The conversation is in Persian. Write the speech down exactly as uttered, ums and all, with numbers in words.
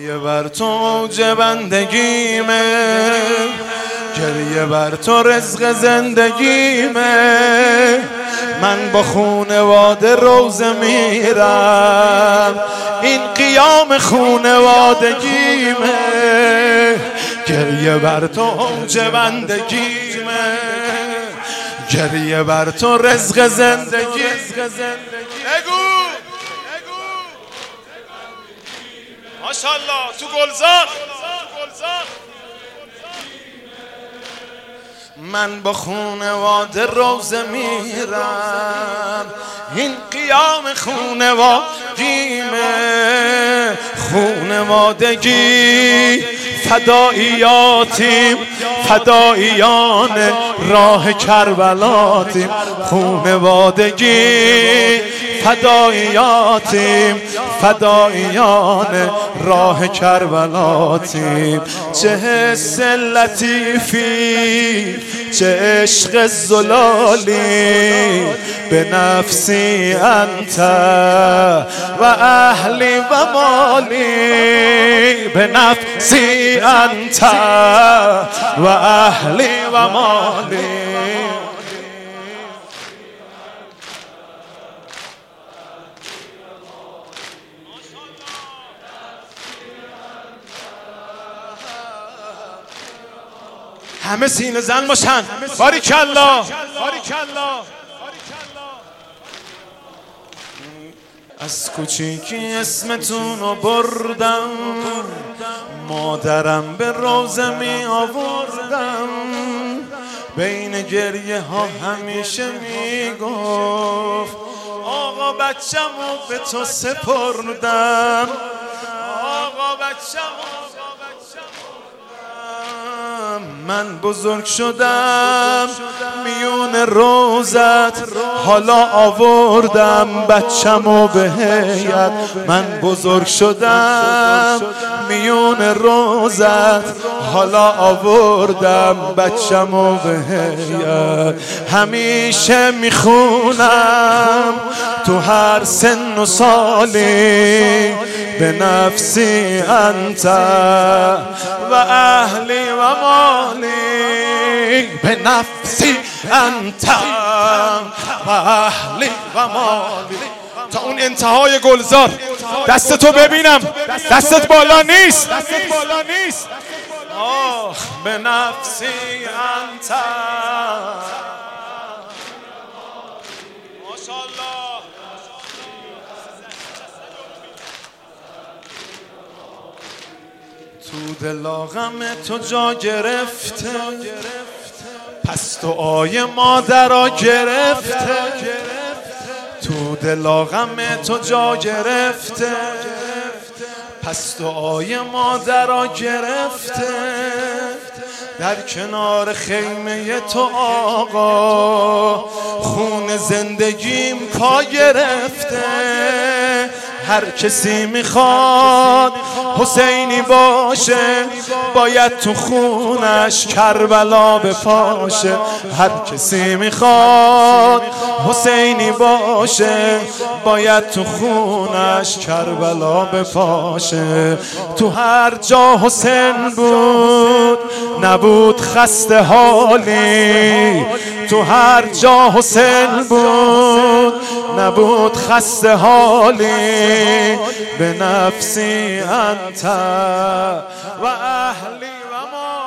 گریه بر تو اوج بندگیمه، گریه بر تو رزق زندگیمه. من با خونواده روزه میرم، این قیام خونوادگیمه. گریه بر تو اوج بندگیمه، گریه بر تو رزق زندگی. بگو ماشاءالله تو گلزار. من با خونواده روزه میرم، این قیام خونوادگیمه. خونوادگی فداییاتیم، فداییان راه کربلاتیم. خونوادگی فداییاتیم، فداییان راه کربلاتیم. چه حس لطیفی، چه عشق زلالی، به نفسی انت و اهلی و مالی. به نفسی انت و اهلی و مالی. همه سینه زن باشن. باریکالله باریکالله. از کوچیکی اسمتون رو بردم، مادرم به روزه می آوردم. بین گریه ها همیشه می گفت آقا بچم رو به تو سپردم، آقا بچم رو. من بزرگ شدم میون روزت، حالا آوردم بچمو به هیئت. من بزرگ شدم میون روزت، حالا آوردم بچمو به هیئت. همیشه میخونم تو هر سن و سالی، به نفسی انت و اهلی و مالی. به نفسی انت و اهلی و مالی. تا اون انتهای گلزار دستتو ببینم، دستت بالا نیست. آه به نفسی انت. ماشاءالله. تو دلاغم تو جا گرفته، پس دعای مادرها گرفته. تو دلاغم تو جا گرفته، پس دعای مادرها گرفته. در کنار خیمه تو آقا، خون زندگیم پا گرفته. هر کسی میخواد حسینی باشه، باید تو خونش کربلا بپاشه. هر کسی میخواد حسینی باشه، باید تو خونش کربلا بپاشه. تو هر جا حسین بود نبود خسته حالی، تو هر جا حسین بود نبود خسته حالی. به نفسی انت و اهلی و مالی.